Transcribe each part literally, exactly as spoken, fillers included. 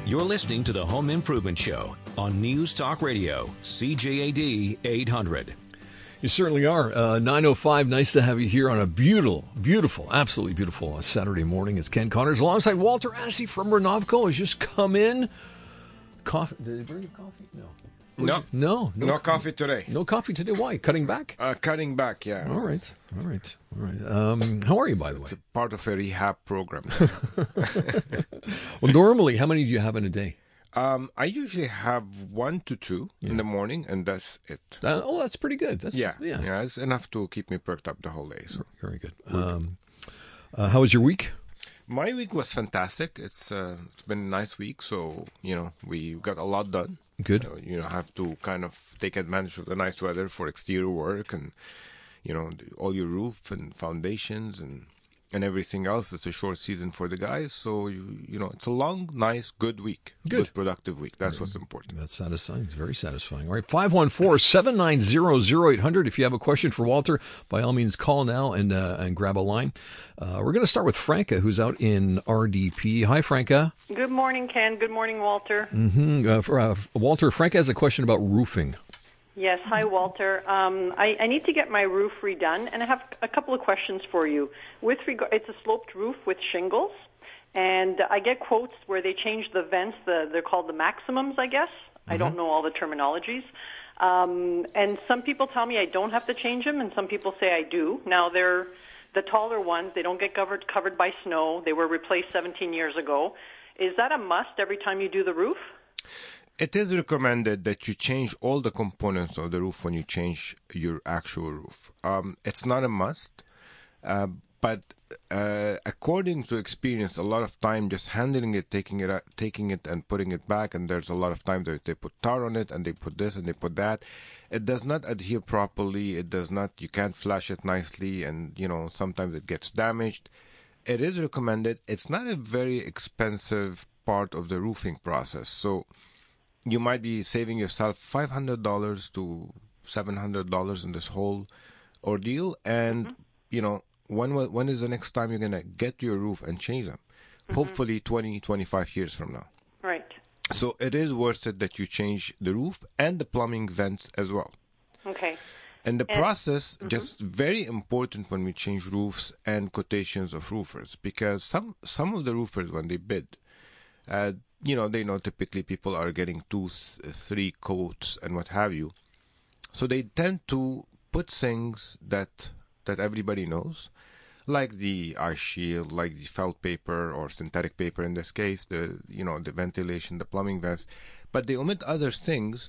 You're listening to the Home Improvement Show on News Talk Radio, C J A D eight hundred. You certainly are. Uh, nine oh five, nice to have you here on a beautiful, beautiful, absolutely beautiful uh, Saturday morning. It's Ken Connors alongside Walter Assey from Renovco has just come in. Coffee? Did they bring you coffee? No. No. no. No. No coffee today. No coffee today. Why? Cutting back? Uh, cutting back, yeah. All right. All right. All right. Um, how are you, by the it's way? It's a part of a rehab program. Well, normally, how many do you have in a day? Um, I usually have one to two yeah. in the morning, and that's it. Uh, oh, that's pretty good. That's yeah, yeah, yeah, it's enough to keep me perked up the whole day. So very good. Um, uh, how was your week? My week was fantastic. It's uh, it's been a nice week, so you know we got a lot done. Good. Uh, you know, have to kind of take advantage of the nice weather for exterior work, and you know all your roof and foundations and. And everything else. It's a short season for the guys, so you you know it's a long, nice, good week, good, good productive week. That's what's important. That's satisfying. It's very satisfying. All right, five one four, seven nine zero, zero eight hundred. If you have a question for Walter, by all means, call now and uh, and grab a line. Uh, we're going to start with Franca, who's out in R D P. Hi, Franca. Good morning, Ken. Good morning, Walter. Mm-hmm. Uh, for, uh, Walter, Franca has a question about roofing. Yes. Hi, Walter. Um, I, I need to get my roof redone, and I have a couple of questions for you. With regard, it's a sloped roof with shingles, and I get quotes where they change the vents. The, they're called the maximums, I guess. Mm-hmm. I don't know all the terminologies. Um, and some people tell me I don't have to change them, and some people say I do. Now, they're the taller ones. They don't get covered covered by snow. They were replaced seventeen years ago. Is that a must every time you do the roof? It is recommended that you change all the components of the roof when you change your actual roof. Um, it's not a must, uh, but uh, according to experience, a lot of time just handling it, taking it, taking it, and putting it back. And there's a lot of time that they put tar on it, and they put this and they put that. It does not adhere properly. It does not. You can't flash it nicely, and you know sometimes it gets damaged. It is recommended. It's not a very expensive part of the roofing process, so. You might be saving yourself five hundred dollars to seven hundred dollars in this whole ordeal. And, mm-hmm. you know, when when is the next time you're going to get your roof and change them? Mm-hmm. Hopefully twenty, twenty-five years from now. Right. So it is worth it that you change the roof and the plumbing vents as well. Okay. And the and, process, mm-hmm. just very important when we change roofs and quotations of roofers. Because some, some of the roofers, when they bid, uh, you know, they know typically people are getting two, three quotes and what have you. So they tend to put things that that everybody knows, like the ice shield, like the felt paper or synthetic paper in this case, the you know the ventilation, the plumbing vents, but they omit other things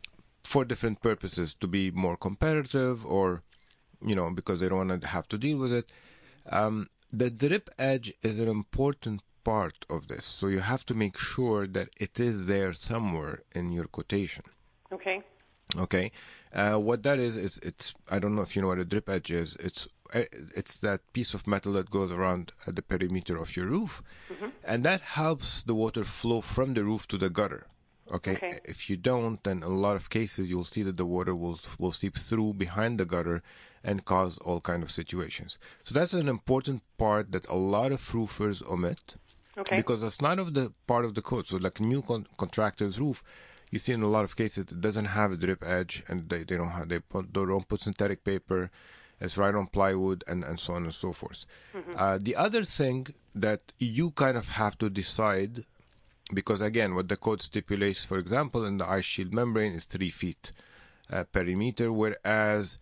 for different purposes to be more competitive, or you know because they don't want to have to deal with it. Um, the drip edge is an important part of this, so you have to make sure that it is there somewhere in your quotation. Okay. Okay. Uh, what that is is it's I don't know if you know what a drip edge is. It's it's that piece of metal that goes around the perimeter of your roof, mm-hmm. and that helps the water flow from the roof to the gutter. Okay? okay. If you don't, then in a lot of cases you'll see that the water will will seep through behind the gutter and cause all kind of situations. So that's an important part that a lot of roofers omit. Okay. Because it's not of the part of the code. So like new con- contractor's roof, you see in a lot of cases it doesn't have a drip edge, and they, they don't have they, put, they don't put synthetic paper. It's right on plywood, and, and so on and so forth. Mm-hmm. Uh, the other thing that you kind of have to decide, because again, what the code stipulates, for example, in the ice shield membrane is three feet uh, perimeter, whereas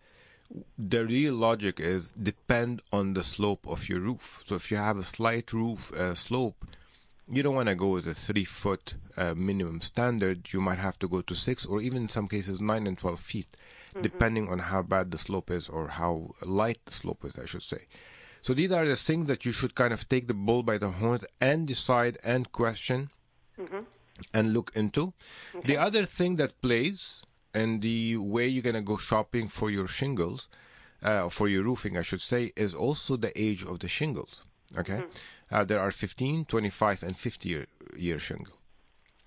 the real logic is depend on the slope of your roof. So if you have a slight roof uh, slope, you don't want to go with a three foot uh, minimum standard. You might have to go to six, or even in some cases nine and twelve feet, mm-hmm. depending on how bad the slope is, or how light the slope is, I should say. So these are the things that you should kind of take the bull by the horns and decide and question mm-hmm. and look into. Okay. The other thing that plays, and the way you're going to go shopping for your shingles, uh, for your roofing, I should say, is also the age of the shingles. Okay? Mm-hmm. Uh, there are fifteen, twenty-five, and fifty year, year shingle.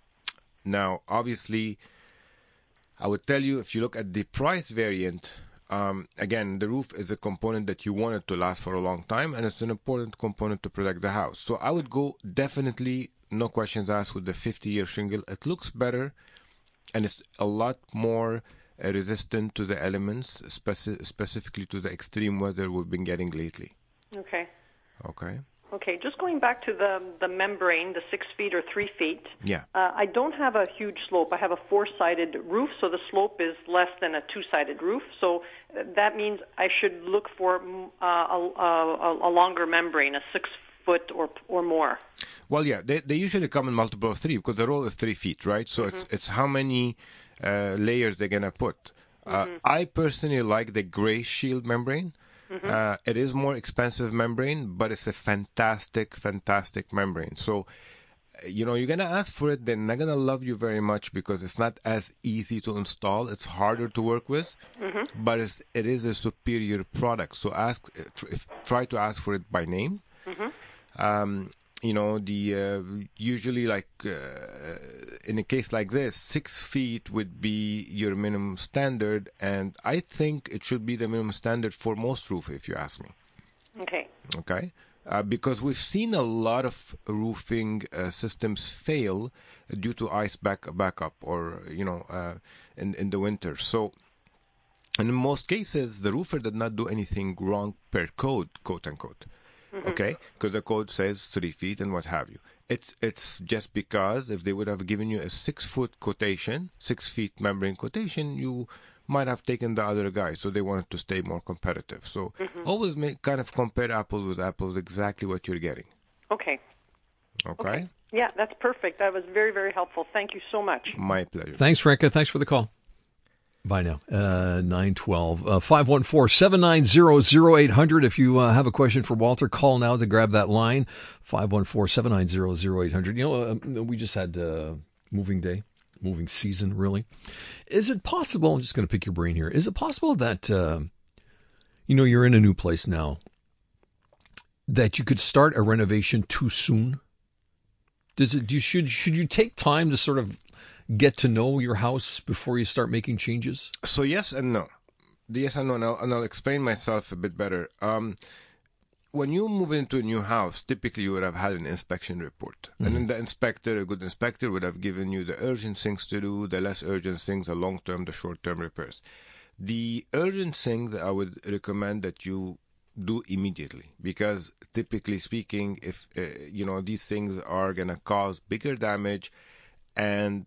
Now, obviously, I would tell you, if you look at the price variant um, again, the roof is a component that you want it to last for a long time, and it's an important component to protect the house. So I would go definitely, no questions asked, with the fifty-year shingle. It looks better, and it's a lot more uh, resistant to the elements, speci- specifically to the extreme weather we've been getting lately. Okay. Okay. Okay, just going back to the the membrane, the six feet or three feet. Yeah. Uh, I don't have a huge slope. I have a four-sided roof, so the slope is less than a two-sided roof. So that means I should look for uh, a, a, a longer membrane, a six foot or or more. Well, yeah, they they usually come in multiple of three because the roll is three feet, right? So mm-hmm. it's it's how many uh, layers they're gonna put. Uh, mm-hmm. I personally like the gray shield membrane. Mm-hmm. Uh, it is more expensive membrane, but it's a fantastic, fantastic membrane. So, you know, you're going to ask for it. They're not going to love you very much because it's not as easy to install. It's harder to work with, mm-hmm. but it's, it is a superior product. So ask, try to ask for it by name. Mm-hmm. Um, you know, the uh, usually like uh, in a case like this, six feet would be your minimum standard, and I think it should be the minimum standard for most roof, if you ask me. Okay. Okay. Uh, because we've seen a lot of roofing uh, systems fail due to ice back backup or you know uh, in in the winter. So. And in most cases, the roofer did not do anything wrong per code, quote unquote. Mm-hmm. Okay, because the code says three feet and what have you. It's it's just because if they would have given you a six foot quotation, six feet membrane quotation, you might have taken the other guy. So they wanted to stay more competitive. So mm-hmm. always make kind of compare apples with apples, exactly what you're getting. Okay. Okay. Okay. Yeah, that's perfect. That was very very helpful. Thank you so much. My pleasure. Thanks, Franca. Thanks for the call. Bye now. Uh, nine twelve. Uh, five one four, seven nine zero, zero eight hundred. If you uh, have a question for Walter, call now to grab that line. five one four, seven nine zero, zero eight hundred. You know, uh, we just had uh, moving day, moving season, really. Is it possible, I'm just going to pick your brain here, is it possible that, uh, you know, you're in a new place now, that you could start a renovation too soon? Does it, do you, should, should you take time to sort of get to know your house before you start making changes? So yes and no. Yes and no, and I'll, and I'll explain myself a bit better. Um, when you move into a new house, typically you would have had an inspection report. Mm-hmm. And then the inspector, a good inspector, would have given you the urgent things to do, the less urgent things, the long-term, the short-term repairs. The urgent things I would recommend that you do immediately, because typically speaking, if uh, you know these things are going to cause bigger damage and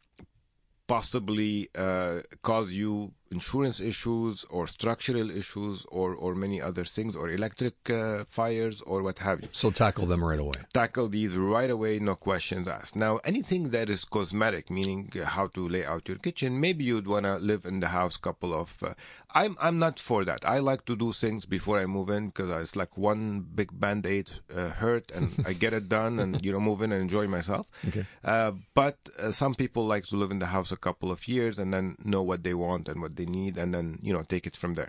possibly uh, cause you insurance issues or structural issues or, or many other things, or electric uh, fires or what have you. So tackle them right away. Tackle these right away, no questions asked. Now, anything that is cosmetic, meaning how to lay out your kitchen, maybe you'd want to live in the house couple of... Uh, I'm I'm not for that. I like to do things before I move in because it's like one big Band-Aid uh, hurt and I get it done and, you know, move in and enjoy myself. Okay. Uh, but uh, some people like to live in the house a couple of years and then know what they want and what they need and then, you know, take it from there.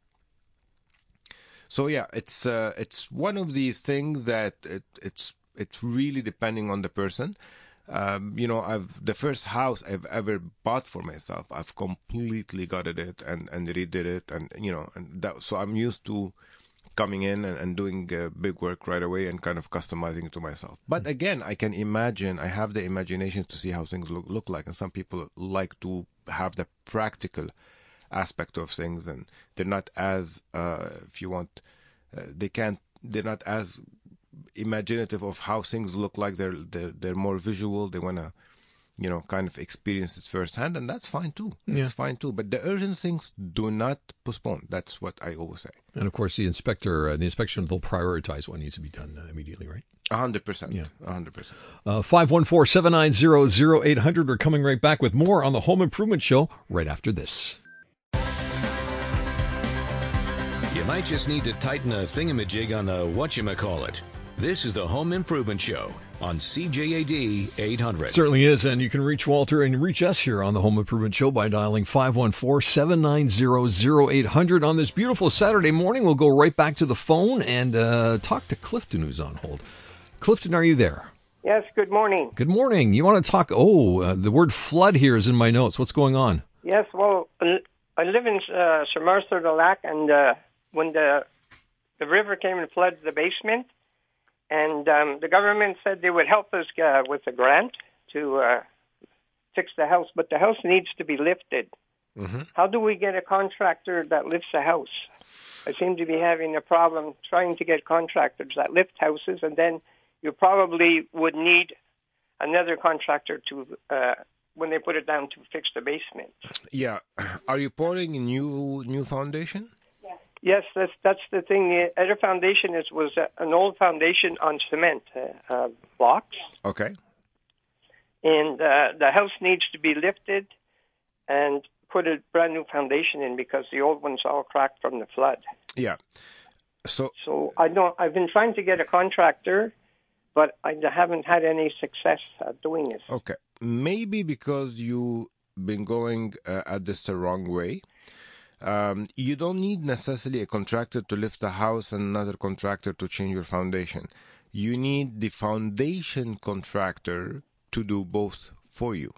So yeah, it's uh, it's one of these things that it, it's it's really depending on the person. Um, you know, I've the first house I've ever bought for myself, I've completely gutted it and, and redid it, and you know, and that, so I'm used to coming in and, and doing uh, big work right away and kind of customizing it to myself. But again, I can imagine, I have the imagination to see how things look, look like, and some people like to have the practical aspect of things, and they're not as, uh, if you want, uh, they can't, they're not as imaginative of how things look like. They're they're, they're more visual. They want to, you know, kind of experience it firsthand, and that's fine too. Yeah. It's fine too. But the urgent things do not postpone. That's what I always say. And of course, the inspector, uh, the inspection will prioritize what needs to be done uh, immediately, right? A hundred percent. Yeah, a hundred percent. Five one four seven nine zero zero eight hundred. We're coming right back with more on the Home Improvement Show right after this. You might just need to tighten a thingamajig on the whatchamacallit. This is the Home Improvement Show on C J A D eight hundred. It certainly is, and you can reach Walter and reach us here on the Home Improvement Show by dialing five one four seven nine zero zero eight hundred. On this beautiful Saturday morning, we'll go right back to the phone and uh, talk to Clifton, who's on hold. Clifton, are you there? Yes, good morning. Good morning. You want to talk, oh, uh, the word flood here is in my notes. What's going on? Yes, well, I live in uh, Sir Martha de Lac, and uh, when the the river came and flooded the basement, and um, the government said they would help us uh, with a grant to uh, fix the house, but the house needs to be lifted. Mm-hmm. How do we get a contractor that lifts a house? I seem to be having a problem trying to get contractors that lift houses, and then you probably would need another contractor to, uh, when they put it down, to fix the basement. Yeah. Are you pouring a new new foundation? Yes, yes that's that's the thing. The other foundation is was a, an old foundation on cement uh, uh, blocks. Okay. And uh, the house needs to be lifted and put a brand new foundation in because the old one's all cracked from the flood. Yeah. So so I don't. I've been trying to get a contractor, but I haven't had any success at doing it. Okay. Maybe because you've been going uh, at this the wrong way. Um, you don't need necessarily a contractor to lift the house and another contractor to change your foundation. You need the foundation contractor to do both for you.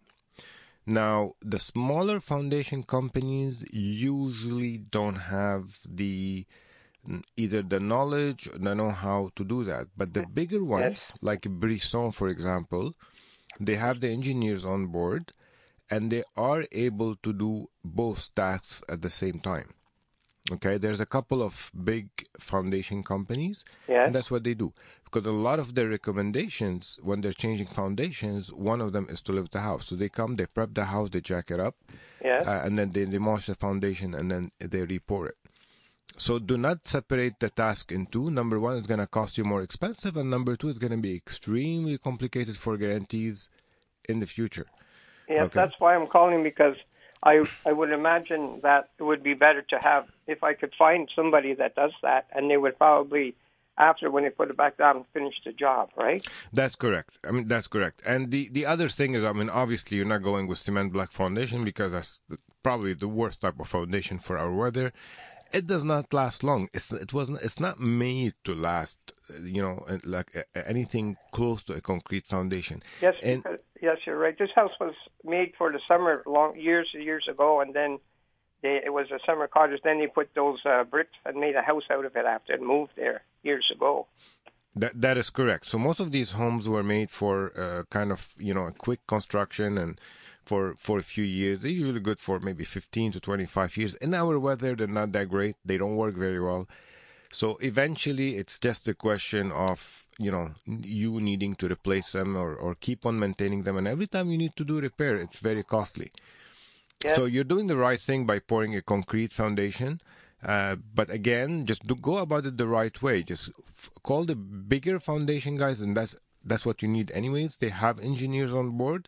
Now, the smaller foundation companies usually don't have the either the knowledge or the know-how to do that. But the bigger ones, yes. like Brisson, for example, they have the engineers on board, and they are able to do both tasks at the same time. Okay, there's a couple of big foundation companies, yes. and that's what they do. Because a lot of their recommendations, when they're changing foundations, one of them is to lift the house. So they come, they prep the house, they jack it up, yes. uh, and then they demolish the foundation, and then they re-pour it. So do not separate the task in two. Number one, it's going to cost you more expensive, and number two, it's going to be extremely complicated for guarantees in the future. Yes, okay? That's why I'm calling, because I I would imagine that it would be better to have, if I could find somebody that does that, and they would probably, after when they put it back down, finish the job, right? That's correct. I mean, that's correct. And the, the other thing is, I mean, obviously you're not going with cement block foundation because that's probably the worst type of foundation for our weather. It does not last long. It's it wasn't. It's not made to last. You know, like anything close to a concrete foundation. Yes, and, because, yes, you're right. This house was made for the summer, long years and years ago, and then they, it was a summer cottage. Then they put those uh, bricks and made a house out of it after it moved there years ago. That that is correct. So most of these homes were made for uh, kind of you know a quick construction and. For, for a few years. They're usually good for maybe fifteen to twenty-five years. In our weather, they're not that great. They don't work very well. So eventually, it's just a question of, you know, you needing to replace them or, or keep on maintaining them. And every time you need to do repair, it's very costly. Yeah. So you're doing the right thing by pouring a concrete foundation. Uh, but again, just do, go about it the right way. Just f- call the bigger foundation guys, and that's that's what you need anyways. They have engineers on board.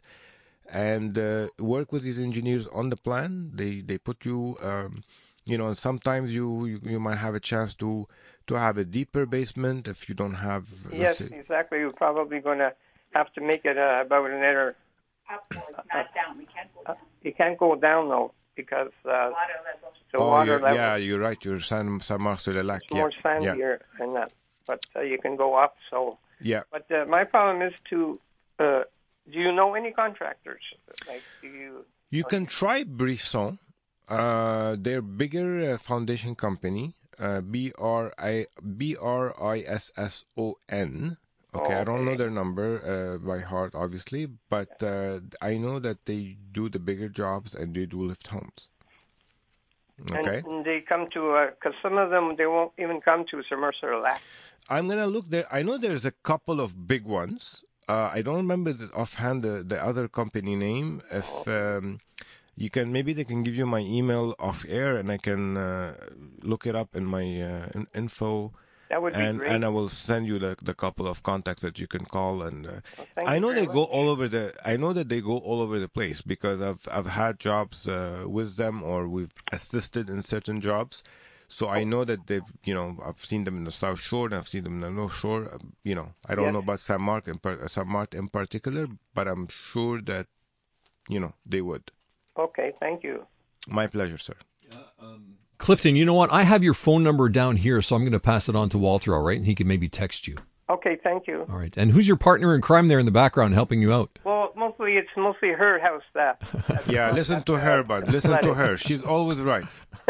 And uh, work with these engineers on the plan. They they put you, um, you know, sometimes you, you you might have a chance to to have a deeper basement if you don't have. Yes, say, exactly. You're probably going to have to make it uh, about another. Upwards, not down. We can't go down. Uh, you can't go down though because uh, water level. The oh, water you're, level. Yeah, you're right. You're San San Marcos de Lac. It's more yeah. sandier yeah. than that, but uh, you can go up. So yeah. But uh, my problem is to. Uh, Do you know any contractors? Like, do you? You can try Brisson. Uh, they're bigger uh, foundation company. Uh, B R I B R I S S O N. Okay, oh, okay, I don't know their number uh, by heart, obviously, but uh, I know that they do the bigger jobs and they do lift homes. Okay. And, and they come to because uh, some of them they won't even come to Sir Mercer Lac. I'm gonna look there. I know there's a couple of big ones. Uh, I don't remember the, offhand the, the other company name. If um, you can, maybe they can give you my email off air, and I can uh, look it up in my uh, in, info. That would be and, great. And I will send you the, the couple of contacts that you can call. And uh, well, I know they much. go all over the. I know that they go all over the place because I've I've had jobs uh, with them, or we've assisted in certain jobs. So I know that they've, you know, I've seen them in the South Shore and I've seen them in the North Shore. You know, I don't yes. know about Saint Mark in, Saint Mark in particular, but I'm sure that, you know, they would. Okay, thank you. My pleasure, sir. Uh, um, Clifton, you know what? I have your phone number down here, so I'm going to pass it on to Walter, all right? And he can maybe text you. Okay, thank you. All right. And who's your partner in crime there in the background helping you out? Well, mostly it's mostly her house that. that Yeah, listen to her, bud. Listen to her. She's always right.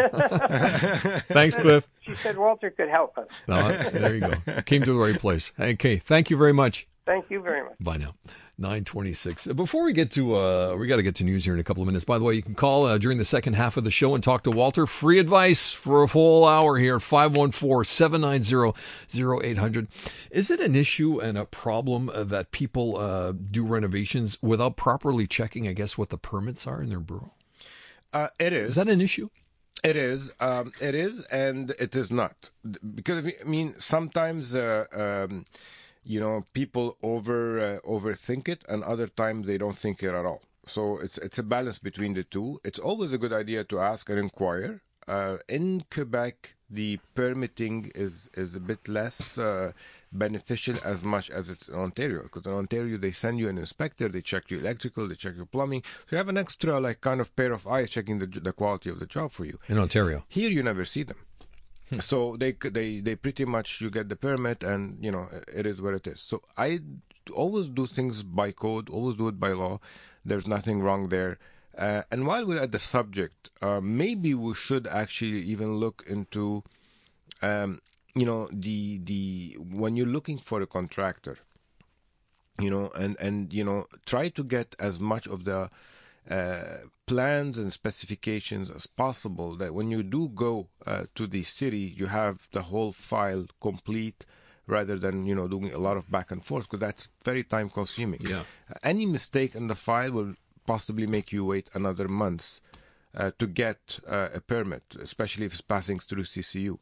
Thanks, Cliff. She said Walter could help us. No, there you go. Came to the right place. Okay. Thank you very much. Thank you very much. Bye now. nine twenty-six. Before we get to, uh, we got to get to news here in a couple of minutes. By the way, you can call uh, during the second half of the show and talk to Walter. Free advice for a full hour here, five one four, seven nine zero, zero eight hundred. Is it an issue and a problem uh, that people uh, do renovations without properly checking, I guess, what the permits are in their borough? Uh, it is. Is that an issue? It is. Um, it is, and it is not. Because, I mean, sometimes... Uh, um, You know, people over uh, overthink it, and other times they don't think it at all. So it's it's a balance between the two. It's always a good idea to ask and inquire. Uh, in Quebec, the permitting is is a bit less uh, beneficial as much as it's in Ontario. Because in Ontario, they send you an inspector, they check your electrical, they check your plumbing. So you have an extra like kind of pair of eyes checking the the quality of the job for you. In Ontario, here you never see them. So they they they pretty much you get the permit and you know it is what it is. So I always do things by code, always do it by law. There's nothing wrong there. Uh, and while we're at the subject, uh, maybe we should actually even look into, um, you know, the the when you're looking for a contractor, you know, and and you know try to get as much of the Uh, plans and specifications as possible, that when you do go uh, to the city, you have the whole file complete rather than, you know, doing a lot of back and forth, because that's very time consuming. Yeah. Uh, any mistake in the file will possibly make you wait another month uh, to get uh, a permit, especially if it's passing through C C U.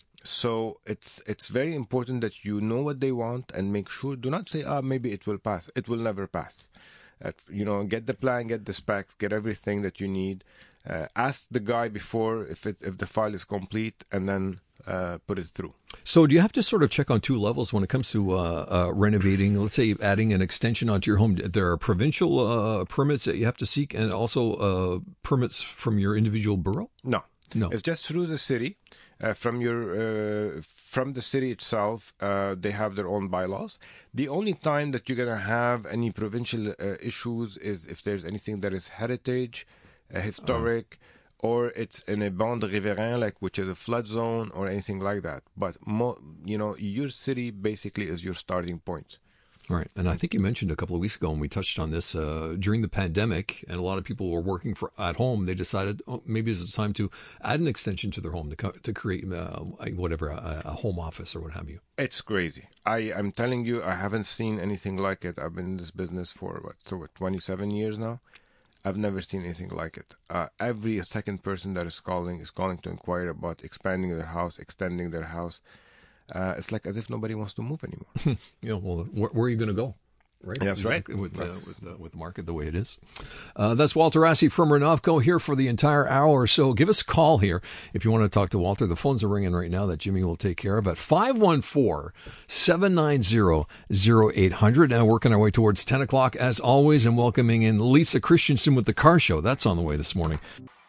So it's it's very important that you know what they want and make sure, do not say, ah, maybe it will pass. It will never pass. Uh, you know, get the plan, get the specs, get everything that you need. Uh, ask the guy before if it, if the file is complete, and then uh, put it through. So do you have to sort of check on two levels when it comes to uh, uh, renovating? Let's say adding an extension onto your home. There are provincial uh, permits that you have to seek, and also uh, permits from your individual borough? No. No. It's just through the city. Uh, from your uh, from the city itself, uh, they have their own bylaws. The only time that you're gonna have any provincial uh, issues is if there's anything that is heritage, uh, historic, oh. or it's in a bande riverain, like which is a flood zone or anything like that. But mo- you know, your city basically is your starting point. All right. And I think you mentioned a couple of weeks ago, and we touched on this uh, during the pandemic, and a lot of people were working for, at home. They decided, oh, maybe it's time to add an extension to their home to, co- to create uh, whatever, a, a home office or what have you. It's crazy. I, I'm telling you, I haven't seen anything like it. I've been in this business for, what, so what, twenty-seven years now? I've never seen anything like it. Uh, every second person that is calling is calling to inquire about expanding their house, extending their house. Uh, it's like as if nobody wants to move anymore. Yeah, well, where, where are you going to go? Right. That's right. With, uh, with, uh, with the market the way it is. Uh, that's Walter Assey from Renovco here for the entire hour or so. Give us a call here if you want to talk to Walter. The phones are ringing right now that Jimmy will take care of at five one four, seven nine zero, zero eight hundred. And working our way towards ten o'clock as always, and welcoming in Lisa Christensen with the Car Show. That's on the way this morning.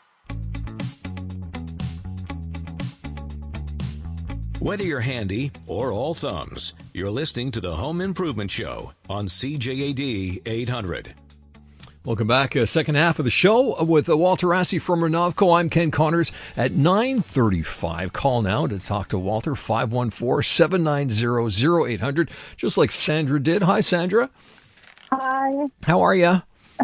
Whether you're handy or all thumbs, you're listening to the Home Improvement Show on C J A D eight hundred. Welcome back. Uh, second half of the show with uh, Walter Assey from Renovco. I'm Ken Connors at nine thirty-five. Call now to talk to Walter, five one four, seven nine zero, zero eight hundred, just like Sandra did. Hi, Sandra. Hi. How are you?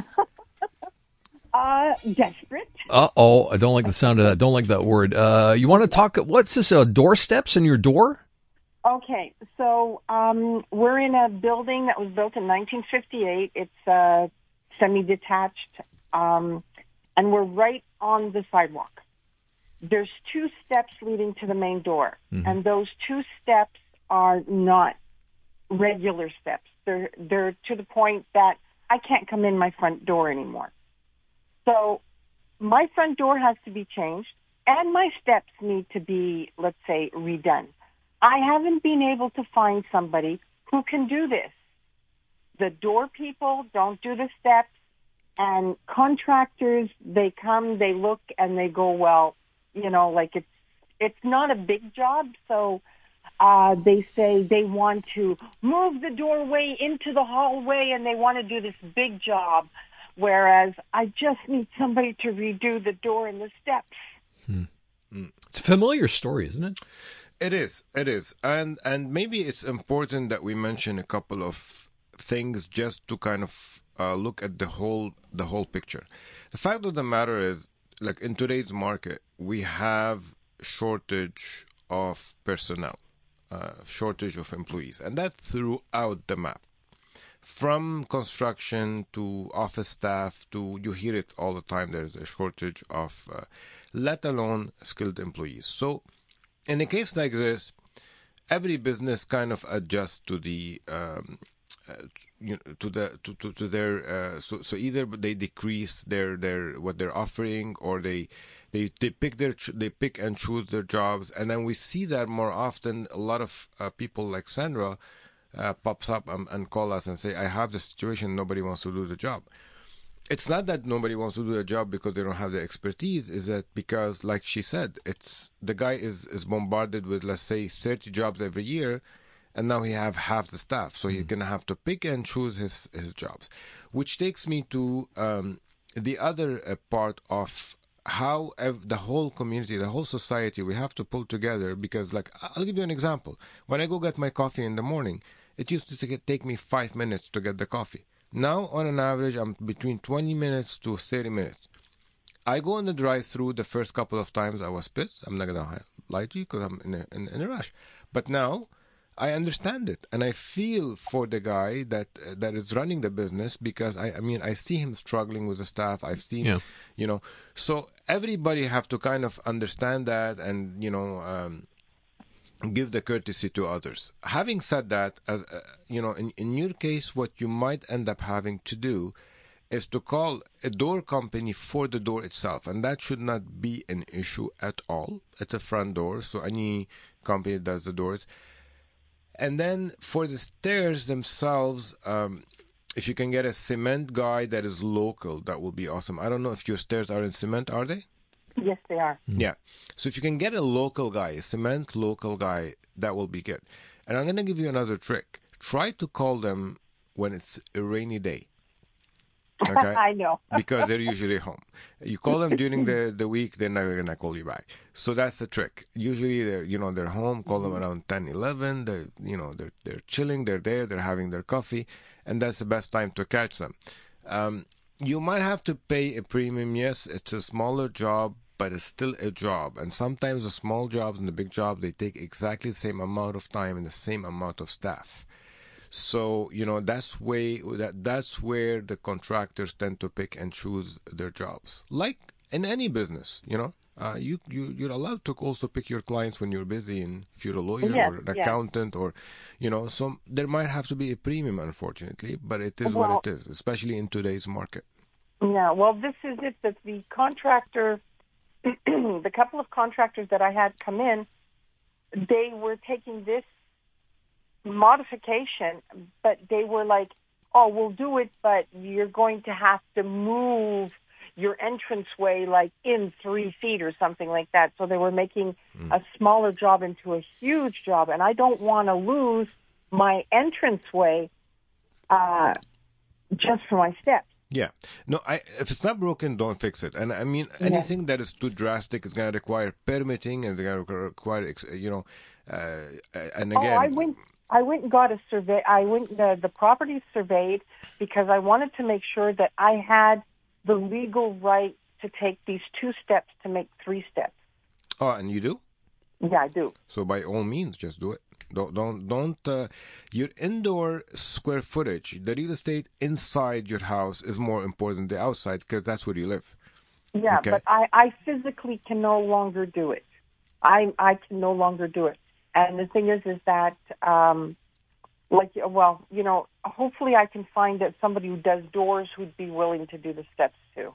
Uh, desperate. Uh-oh, I don't like the sound of that. Don't like that word. Uh, you want to talk, what's this, uh, doorsteps in your door? Okay, so um, we're in a building that was built in nineteen fifty-eight. It's uh, semi-detached, um, and we're right on the sidewalk. There's two steps leading to the main door, mm-hmm. and those two steps are not regular steps. They're, they're to the point that I can't come in my front door anymore. So my front door has to be changed, and my steps need to be, let's say, redone. I haven't been able to find somebody who can do this. The door people don't do the steps, and contractors, they come, they look, and they go, well, you know, like it's it's not a big job, so Uh, they say they want to move the doorway into the hallway and they want to do this big job, whereas I just need somebody to redo the door and the steps. Hmm. Mm. It's a familiar story, isn't it? It is. It is. And and maybe it's important that we mention a couple of things just to kind of uh, look at the whole the whole picture. The fact of the matter is, like in today's market, we have shortage of personnel, uh, shortage of employees, and that's throughout the map. From construction to office staff to, you hear it all the time, there's a shortage of, uh, let alone skilled employees. So in a case like this, every business kind of adjusts to the, um, uh, you know, to the to, to, to their uh, so so either they decrease their, their what they're offering, or they they they pick their they pick and choose their jobs, and then we see that more often. A lot of uh, people like Sandra Uh, pops up and, and call us and say, I have the situation, nobody wants to do the job. It's not that nobody wants to do the job because they don't have the expertise, is that because, like she said, it's the guy is, is bombarded with, let's say, thirty jobs every year, and now he have half the staff, so mm-hmm. he's going to have to pick and choose his, his jobs. Which takes me to um, the other uh, part of how ev- the whole community, the whole society, we have to pull together, because, like, I'll give you an example. When I go get my coffee in the morning, it used to take me five minutes to get the coffee. Now, on an average, I'm between twenty minutes to thirty minutes. I go in the drive-thru the first couple of times, I was pissed. I'm not going to lie to you because I'm in a, in, in a rush. But now, I understand it. And I feel for the guy that uh, that is running the business, because, I, I mean, I see him struggling with the staff. I've seen, yeah. you know. So everybody have to kind of understand that and, you know, um, give the courtesy to others. Having said that, as uh, you know, in, in your case, what you might end up having to do is to call a door company for the door itself, and that should not be an issue at all. It's a front door, so any company does the doors. And then for the stairs themselves, um, if you can get a cement guy that is local, that will be awesome. I don't know if your stairs are in cement, are they? Yes, they are. Yeah. So if you can get a local guy, a cement local guy, that will be good. And I'm going to give you another trick. Try to call them when it's a rainy day. Okay? I know. Because they're usually home. You call them during the, the week, they're never going to call you back. So that's the trick. Usually they're, you know, they're home, call them around ten, eleven. They're, you know, they're, they're chilling, they're there, they're having their coffee, and that's the best time to catch them. Um, you might have to pay a premium. Yes, it's a smaller job, but it's still a job. And sometimes the small jobs and the big job, they take exactly the same amount of time and the same amount of staff. So, you know, that's way that that's where the contractors tend to pick and choose their jobs. Like in any business, you know, uh, you, you, you're allowed to also pick your clients when you're busy, and if you're a lawyer yes, or an yes. accountant or, you know, so there might have to be a premium, unfortunately, but it is well, what it is, especially in today's market. Yeah, well, this is it, that the contractor... the couple of contractors that I had come in, they were taking this modification, but they were like, oh, we'll do it, but you're going to have to move your entranceway like in three feet or something like that. So they were making mm. a smaller job into a huge job, and I don't want to lose my entranceway uh, just for my steps. Yeah. No, I, if it's not broken, don't fix it. And I mean, anything yeah. that is too drastic is going to require permitting, and it's going to require, you know, uh, and again. Oh, I went, I went and got a survey. I went, the, the property surveyed because I wanted to make sure that I had the legal right to take these two steps to make three steps. Oh, and you do? Yeah, I do. So by all means, just do it. Don't, don't, don't, uh, your indoor square footage, the real estate inside your house is more important than the outside, because that's where you live. Yeah, okay? But I, I physically can no longer do it. I, I can no longer do it. And the thing is, is that, um, like, well, you know, hopefully I can find that somebody who does doors who'd be willing to do the steps too.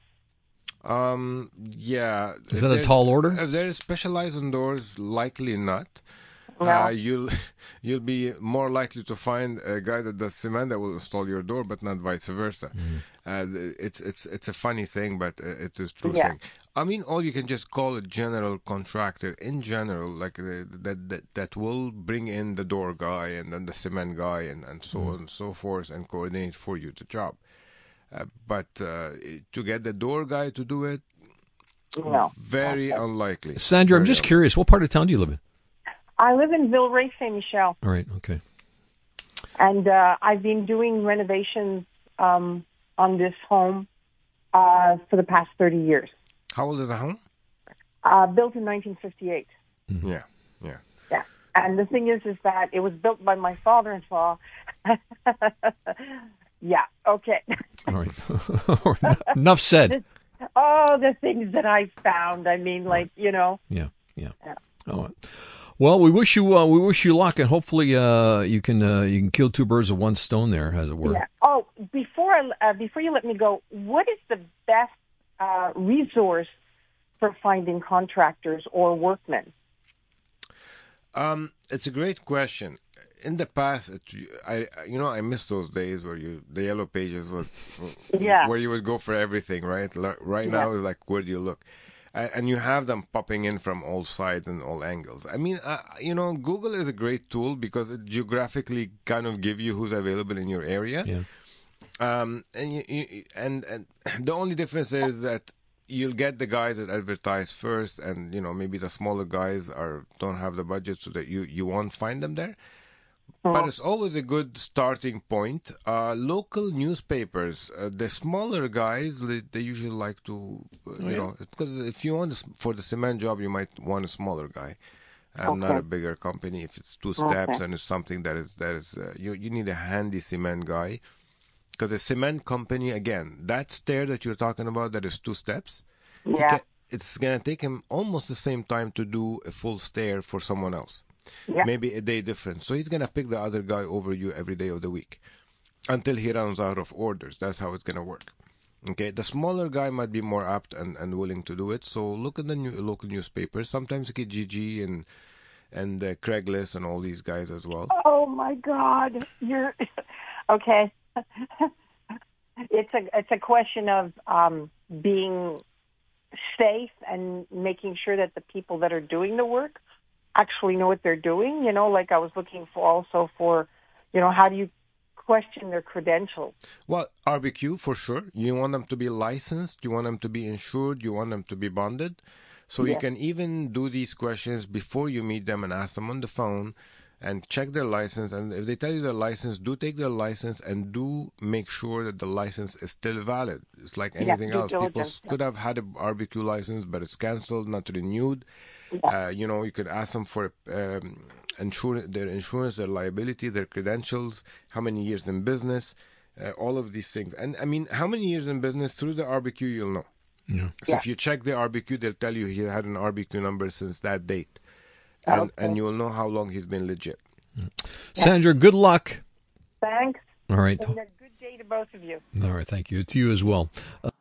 Um, yeah. Is that a tall order? If they're specialized in doors, likely not. No. Uh, you'll you'll be more likely to find a guy that does cement that will install your door, but not vice versa. Mm. Uh, it's it's it's a funny thing, but uh, it's a true Yeah. thing. I mean, or you can just call a general contractor in general, like uh, that that that will bring in the door guy and then the cement guy and and so on and so forth and coordinate for you the job. Uh, but uh, to get the door guy to do it, No. very unlikely. Sandra, I'm Very just unlikely. curious, what part of town do you live in? I live in Villeray, Saint Michel, All right, okay. and uh, I've been doing renovations um, on this home uh, for the past thirty years. How old is the home? Uh, built in nineteen fifty-eight. Yeah, yeah. Yeah. And the thing is, is that it was built by my father-in-law. Yeah. Okay. All right. Enough said. Oh, the things that I found. I mean, like, you know. Yeah, yeah. Yeah. Oh, well, we wish you uh, we wish you luck, and hopefully uh, you can uh, you can kill two birds with one stone there, as it were. Yeah. Oh, before I, uh, before you let me go, what is the best uh, resource for finding contractors or workmen? Um, it's a great question. In the past, it, I you know I miss those days where you the yellow pages was Yeah. where you would go for everything, right? Like, right Yeah. now, it's like where do you look? And, and you have them popping in from all sides and all angles. I mean, uh, you know, Google is a great tool because it geographically kind of give you who's available in your area. Yeah. Um, and you, you, and and the only difference is that you'll get the guys that advertise first, and you know maybe the smaller guys are don't have the budget, so that you you won't find them there. But it's always a good starting point. Uh, local newspapers, uh, the smaller guys, they, they usually like to, uh, you yeah. know, because if you want to, for the cement job, you might want a smaller guy, and not Okay. a bigger company. If it's two steps and it's something that is that is, uh, you you need a handy cement guy, because a cement company, again, that stair that you're talking about, that is two steps. he Yeah. can- it's gonna take him almost the same time to do a full stair for someone else. Yeah. Maybe a day difference. So he's going to pick the other guy over you every day of the week until he runs out of orders. That's how it's going to work. Okay, the smaller guy might be more apt and, and willing to do it. So look at the new, local newspapers. Sometimes Kijiji and and uh, Craigslist and all these guys as well. Oh my God, you're okay. It's a it's a question of um, being safe and making sure that the people that are doing the work actually know what they're doing. You know, like I was looking for also for, you know, how do you question their credentials? Well, R B Q for sure. You want them to be licensed. You want them to be insured. You want them to be bonded. So you Yeah. can even do these questions before you meet them and ask them on the phone and check their license. And if they tell you their license, do take their license and do make sure that the license is still valid. It's like anything due else. People diligence, could have had a R B Q license, but it's canceled, not renewed. Uh, you know, you could ask them for um, insur- their insurance, their liability, their credentials, how many years in business, uh, all of these things. And I mean, how many years in business? Through the R B Q, you'll know. Yeah. So Yeah. if you check the R B Q, they'll tell you he had an R B Q number since that date. And, Okay. and you'll know how long he's been legit. Sandra, good luck. Thanks, All right. and a good day to both of you. All right. Thank you. To you as well.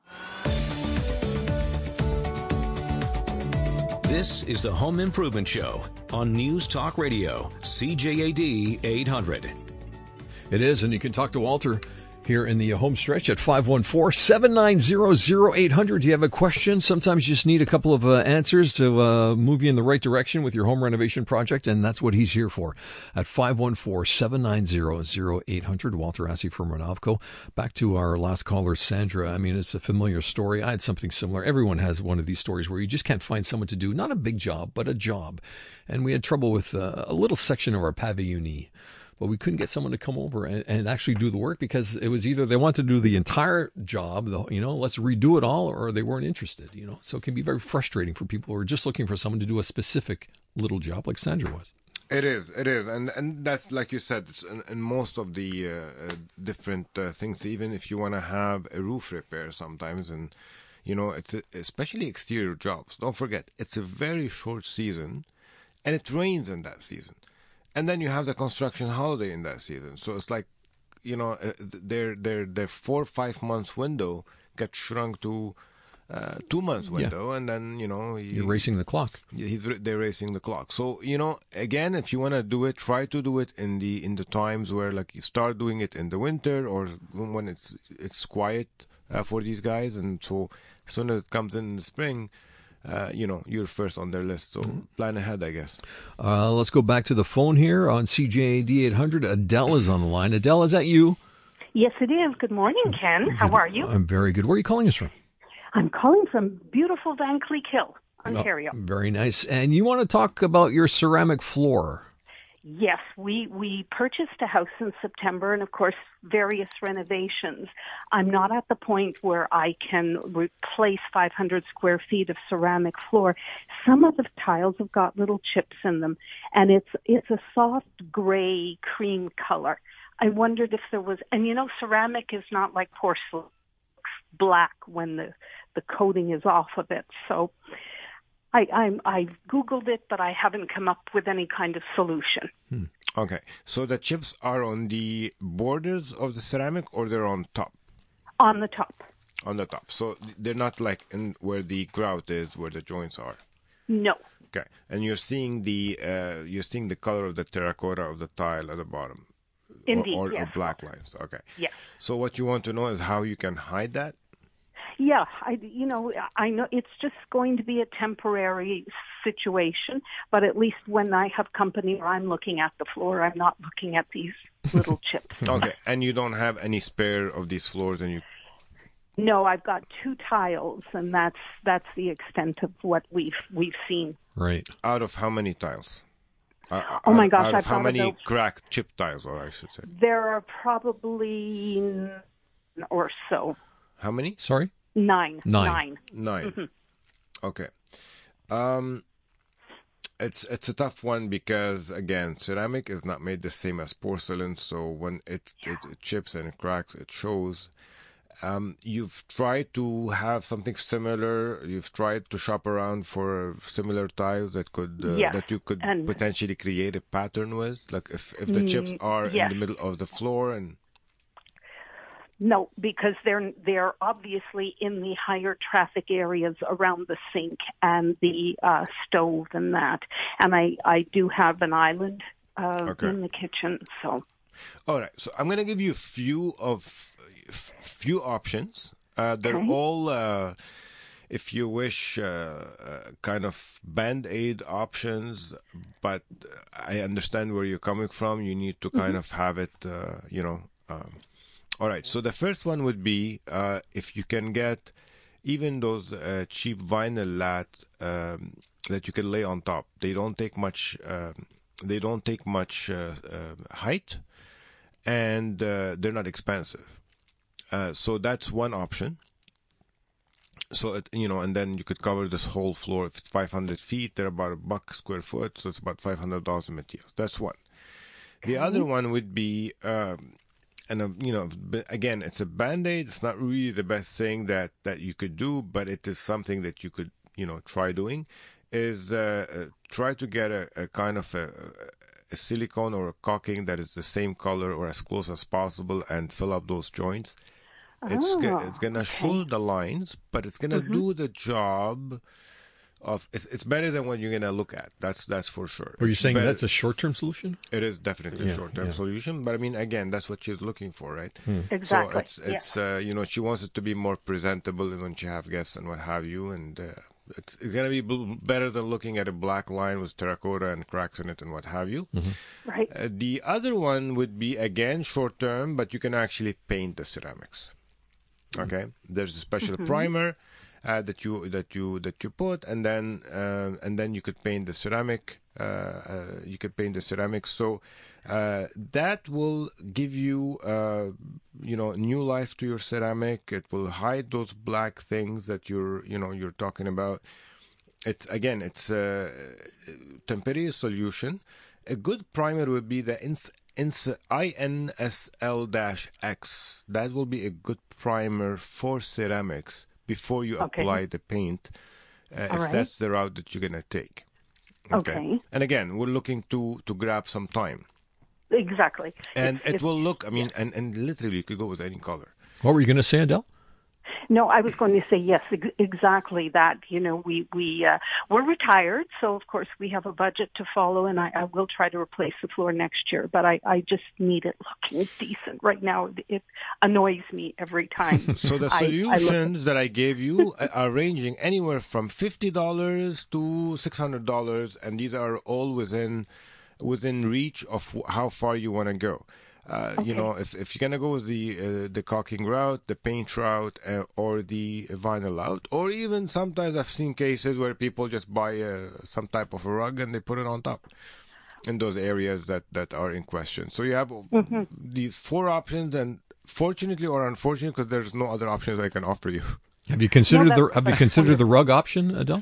This is the Home Improvement Show on News Talk Radio, C J A D eight hundred. It is, and you can talk to Walter here in the home stretch at five one four, seven nine zero, zero eight hundred. Do you have a question? Sometimes you just need a couple of uh, answers to uh, move you in the right direction with your home renovation project, and that's what he's here for at five one four, seven nine zero, zero eight hundred. Walter Assey from Renovco. Back to our last caller, Sandra. I mean, it's a familiar story. I had something similar. Everyone has one of these stories where you just can't find someone to do, not a big job, but a job. And we had trouble with uh, a little section of our pavillon. But we couldn't get someone to come over and, and actually do the work because it was either they wanted to do the entire job, the, you know, let's redo it all, or they weren't interested, you know. So it can be very frustrating for people who are just looking for someone to do a specific little job like Sandra was. It is, it is, and and that's like you said. It's in, in most of the uh, uh, different uh, things. Even if you want to have a roof repair, sometimes, and you know, it's a, especially exterior jobs. Don't forget, it's a very short season, and it rains in that season, and then you have the construction holiday in that season. So it's like, you know, uh, their their their four or five months window gets shrunk to uh, two months window, yeah. and then you know he, you're racing the clock. He's they're racing the clock. So you know, again, if you want to do it, try to do it in the in the times where like you start doing it in the winter or when it's it's quiet uh, for these guys, and so as soon as it comes in the spring. Uh, you know, you're first on their list, so plan ahead, I guess. Uh, let's go back to the phone here on C J A D eight hundred. Adele is on the line. Adele, is that you? Yes, it is. Good morning, Ken. Good. How are you? I'm very good. Where are you calling us from? I'm calling from beautiful Van Cleek Hill, Ontario. Oh, very nice. And you want to talk about your ceramic floor? Yes, we, we purchased a house in September and, of course, various renovations. I'm not at the point where I can replace five hundred square feet of ceramic floor. Some of the tiles have got little chips in them, and it's it's a soft gray cream color. I wondered if there was, and you know, ceramic is not like porcelain, it's black when the, the coating is off of it. So I, I'm, I've Googled it, but I haven't come up with any kind of solution. Hmm. Okay. So the chips are on the borders of the ceramic or they're on top? On the top. On the top. So they're not like in where the grout is, where the joints are? No. Okay. And you're seeing the uh, you're seeing the color of the terracotta of the tile at the bottom? Indeed, or, or, yes. or black lines. Okay. Yes. So what you want to know is how you can hide that? Yeah, I, you know, I know it's just going to be a temporary situation, but at least when I have company or I'm looking at the floor, I'm not looking at these little chips. Okay, and you don't have any spare of these floors, and you? No, I've got two tiles, and that's that's the extent of what we've we've seen. Right. Out of how many tiles? Uh, oh my gosh! Out of I've how many about, cracked chip tiles, or I should say? There are probably nine or so. How many? Sorry. Nine. Nine. Nine. Nine. Mm-hmm. Okay. Um, it's it's a tough one because again, ceramic is not made the same as porcelain. So when it it, it chips and it cracks, it shows. Um, you've tried to have something similar. You've tried to shop around for similar tiles that could uh, yes. that you could and potentially create a pattern with. Like if if the chips are yes. in the middle of the floor and. No, because they're they're obviously in the higher traffic areas around the sink and the uh, stove and that. And I, I do have an island uh, okay. in the kitchen. So, all right. So I'm going to give you a few of f- few options. Uh, they're okay. all, uh, if you wish, uh, uh, kind of band-aid options. But I understand where you're coming from. You need to kind mm-hmm. of have it, uh, you know. Um, All right, so the first one would be uh, if you can get even those uh, cheap vinyl lat um, that you can lay on top. They don't take much. Uh, they don't take much uh, uh, height, and uh, they're not expensive. Uh, so that's one option. So it, you know, and then you could cover this whole floor. If it's five hundred feet, they're about a buck square foot, so it's about five hundred dollars in materials. That's one. The mm-hmm. other one would be. Um, And, uh, you know, again, it's a Band-Aid. It's not really the best thing that, that you could do, but it is something that you could, you know, try doing, is uh, uh, try to get a, a kind of a, a silicone or a caulking that is the same color or as close as possible and fill up those joints. Oh, it's go- it's going to okay. show the lines, but it's going to mm-hmm. do the job of it's it's better than what you're gonna look at. That's that's for sure. Are you it's saying better. That's a short-term solution? It is definitely yeah, a short-term yeah. solution, but I mean, again, that's what she's looking for, right? Hmm. Exactly. So it's it's yeah. uh, you know, she wants it to be more presentable when she have guests and what have you, and uh, it's it's gonna be b- better than looking at a black line with terracotta and cracks in it and what have you. Mm-hmm. Right. Uh, the other one would be again short-term, but you can actually paint the ceramics. Okay, mm-hmm. There's a special mm-hmm. primer. Uh, that you that you that you put, and then uh, and then you could paint the ceramic. Uh, uh, you could paint the ceramics, so uh, that will give you uh, you know new life to your ceramic. It will hide those black things that you're you know you're talking about. It's again, it's a temporary solution. A good primer would be the ins- ins- I N S L X. That will be a good primer for ceramics. Before you okay. apply the paint, uh, if right. that's the route that you're going to take. Okay. okay. And again, we're looking to, to grab some time. Exactly. And it's, it it's, will look, I mean, yeah. and, and literally you could go with any color. What were you going to say, Adele? No, I was going to say yes, ex- exactly that. You know, we we uh, we're retired, so of course we have a budget to follow, and I, I will try to replace the floor next year. But I, I just need it looking decent right now. It annoys me every time. So the I- solutions I that I gave you are ranging anywhere from fifty dollars to six hundred dollars, and these are all within within reach of how far you want to go. Uh, Okay. You know, if if you're gonna go with the uh, the caulking route, the paint route, uh, or the vinyl route, or even sometimes I've seen cases where people just buy uh, some type of a rug and they put it on top in those areas that, that are in question. So you have Mm-hmm. these four options, and fortunately or unfortunately, because there's no other options I can offer you. Have you considered No, the that's- Have you considered the rug option, Adele?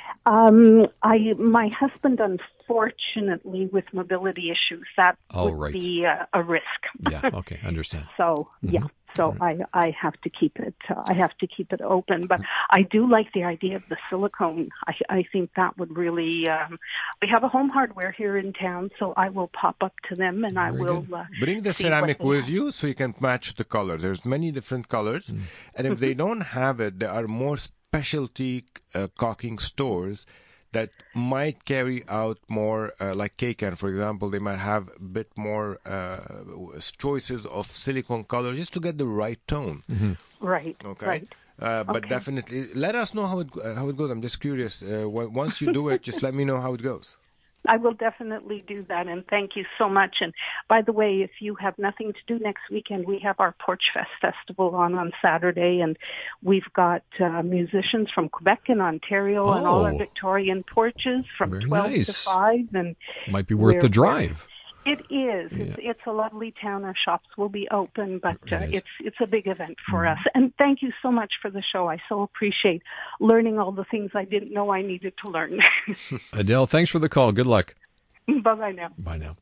Um, I my husband, unfortunately, with mobility issues, that Oh, would right. be uh, a risk. Yeah. Okay. Understand. So yeah, so I I have to keep it uh, I have to keep it open. But I do like the idea of the silicone. I I think that would really. Um, we have a home hardware here in town, so I will pop up to them and I Very will good. uh, Bring the see what ceramic they with have. you so you can match the color. There's many different colors, and if they don't have it, there are more specialty uh, caulking stores that might carry out more, uh, like K-Can, for example. They might have a bit more uh, choices of silicone color just to get the right tone. Right. Okay. Right. Uh, but Okay. definitely, let us know how it uh, how it goes. I'm just curious. Uh, w- once you do it, just let me know how it goes. I will definitely do that, and thank you so much. And by the way, if you have nothing to do next weekend, we have our Porch Fest Festival on on Saturday, and we've got uh, musicians from Quebec and Ontario and all our Oh. Victorian porches from Very twelve to nice. five. And Might be worth the We're- drive. it is. It's, it's a lovely town. Our shops will be open, but uh, It is. it's it's a big event for us. And thank you so much for the show. I so appreciate learning all the things I didn't know I needed to learn. Adele, thanks for the call. Good luck. Bye bye now. Bye now.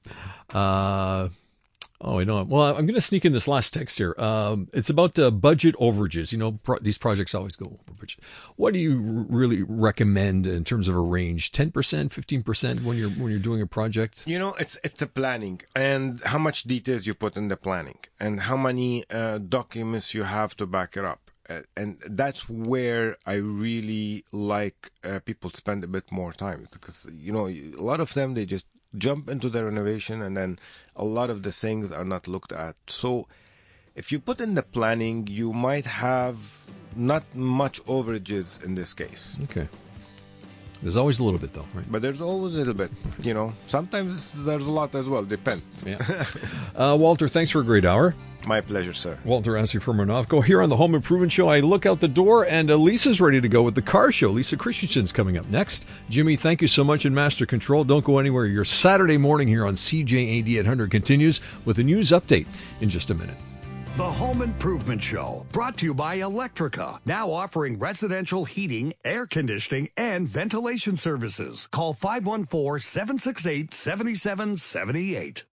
Uh, oh, I know. Well, I'm going to sneak in this last text here. Um, it's about uh, budget overages. You know, pro- these projects always go over budget. What do you r- really recommend in terms of a range? ten percent, fifteen percent when you're when you're doing a project? You know, it's it's the planning and how much details you put in the planning and how many uh, documents you have to back it up. Uh, and that's where I really like uh, people to spend a bit more time, because, you know, a lot of them, they just jump into the renovation and then a lot of the things are not looked at. So if you put in the planning, you might have not much overages in this case. Okay. There's always a little bit, though, right? But there's always a little bit, you know. Sometimes there's a lot as well. Depends. Yeah. uh, Walter, thanks for a great hour. My pleasure, sir. Walter Assey from Renovco here on the Home Improvement Show. I look out the door and uh, Lisa's ready to go with the car show. Lisa Christensen's coming up next. Jimmy, thank you so much in Master Control. Don't go anywhere. Your Saturday morning here on C J A D eight hundred continues with a news update in just a minute. The Home Improvement Show, brought to you by Electrica, now offering residential heating, air conditioning, and ventilation services. Call five one four, seven six eight, seven seven seven eight.